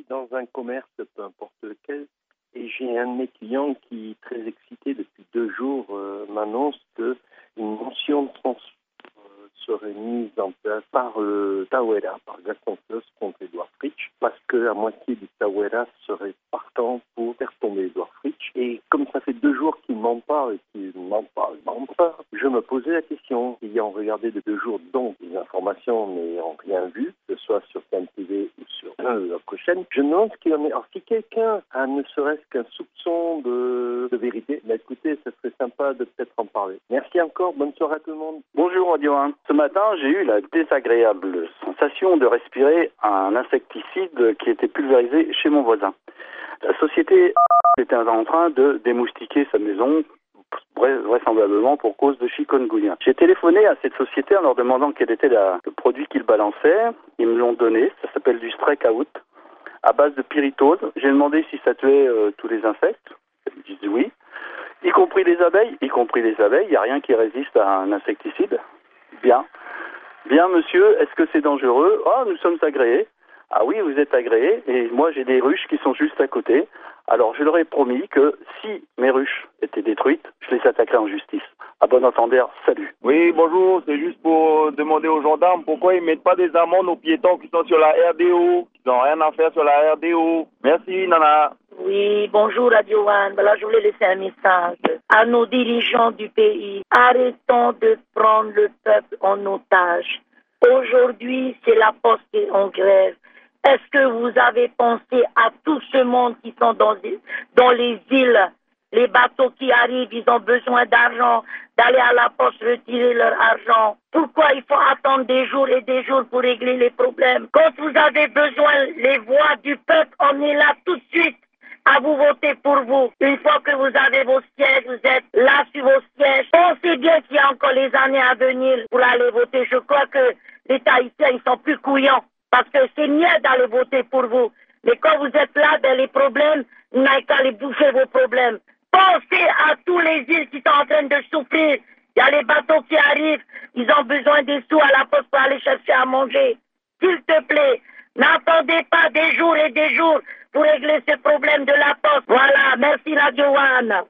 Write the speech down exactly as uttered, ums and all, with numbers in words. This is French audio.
dans un commerce, peu importe lequel, et j'ai un de mes clients qui, très excité depuis deux jours, euh, m'annonce qu'une mention de transfert euh, serait mise en place par euh, Tawera, par Gaston Floss contre Edouard Fritsch, parce que la moitié du Tawera serait partant pour faire tomber Edouard Fritsch. Et comme ça fait deux jours qu'il m'en parle et qu'il m'en parle, m'en parle, je me posais la question, ayant regardé de deux jours donc des informations n'ayant rien vu, que ce soit sur C N T V ou sur euh, l'autre chaîne, je me demande ce qu'il en est. Alors si quelqu'un a ne serait-ce qu'un soupçon de, de vérité, bah écoutez, ça serait sympa de peut-être en parler. Merci encore, bonne soirée à tout le monde. Bonjour Radio un. Ce matin, j'ai eu la désagréable sensation de respirer un insecticide qui était pulvérisé chez mon voisin. La société était en train de démoustiquer sa maison, vraisemblablement pour cause de chikungunya. J'ai téléphoné à cette société en leur demandant quel était la, le produit qu'ils balançaient. Ils me l'ont donné, ça s'appelle du Strike Out, à base de pyritose. J'ai demandé si ça tuait euh, tous les insectes. Ils me disent oui. Y compris les abeilles, y compris les abeilles, il n'y a rien qui résiste à un insecticide. Bien. Bien, monsieur, est-ce que c'est dangereux? Ah, nous sommes agréés. Ah oui, vous êtes agréés, et moi j'ai des ruches qui sont juste à côté. Alors je leur ai promis que si mes ruches étaient détruites, je les attaquerai en justice. À bon entendeur, salut. Oui, bonjour, c'est juste pour demander aux gendarmes pourquoi ils mettent pas des amendes aux piétons qui sont sur la R D O, qui n'ont rien à faire sur la R D O. Merci, Nana. Oui, bonjour Radio One. Voilà, je voulais laisser un message à nos dirigeants du pays. Arrêtons de prendre le peuple en otage. Aujourd'hui, c'est la poste qui est en grève. Est-ce que vous avez pensé à tout ce monde qui sont dans, dans les îles? Les bateaux qui arrivent, ils ont besoin d'argent, d'aller à la poste retirer leur argent. Pourquoi il faut attendre des jours et des jours pour régler les problèmes? Quand vous avez besoin les voix du peuple, on est là tout de suite à vous voter pour vous. Une fois que vous avez vos sièges, vous êtes là sur vos sièges. Pensez bien qu'il y a encore les années à venir pour aller voter. Je crois que les Tahitiens, ils sont plus couillants. Parce que c'est mieux d'aller voter pour vous. Mais quand vous êtes là, dans les problèmes, vous n'avez qu'à aller bouffer vos problèmes. Pensez à tous les îles qui sont en train de souffrir. Il y a les bateaux qui arrivent. Ils ont besoin des sous à la poste pour aller chercher à manger. S'il te plaît, n'attendez pas des jours et des jours pour régler ce problème de la poste. Voilà, merci Radio One.